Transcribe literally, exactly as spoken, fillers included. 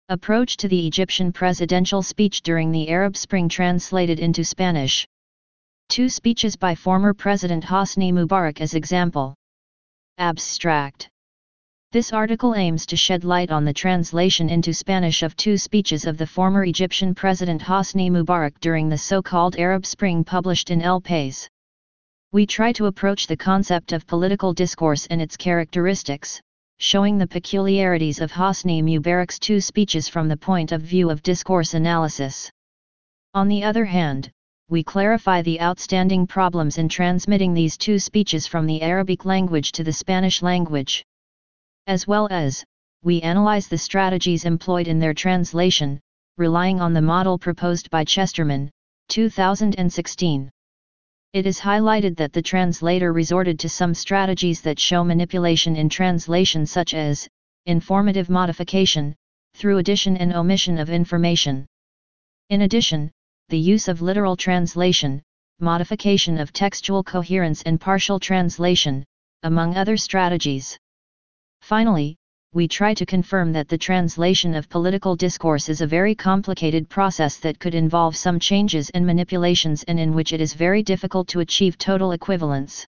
Approach to the Egyptian presidential speech during the Arab Spring translated into Spanish. Two speeches by former President Hosni Mubarak as example. Abstract. This article aims to shed light on the translation into Spanish of two speeches of the former Egyptian President Hosni Mubarak during the so-called Arab Spring published in El País. We try to approach the concept of political discourse and its characteristics, showing the peculiarities of Hosni Mubarak's two speeches from the point of view of discourse analysis. On the other hand, we clarify the outstanding problems in transmitting these two speeches from the Arabic language to the Spanish language. As well as, we analyze the strategies employed in their translation, relying on the model proposed by Chesterman, two thousand sixteen. It is highlighted that the translator resorted to some strategies that show manipulation in translation, such as informative modification, through addition and omission of information. In addition, the use of literal translation, modification of textual coherence and partial translation, among other strategies. Finally, we try to confirm that the translation of political discourse is a very complicated process that could involve some changes and manipulations, and in which it is very difficult to achieve total equivalence.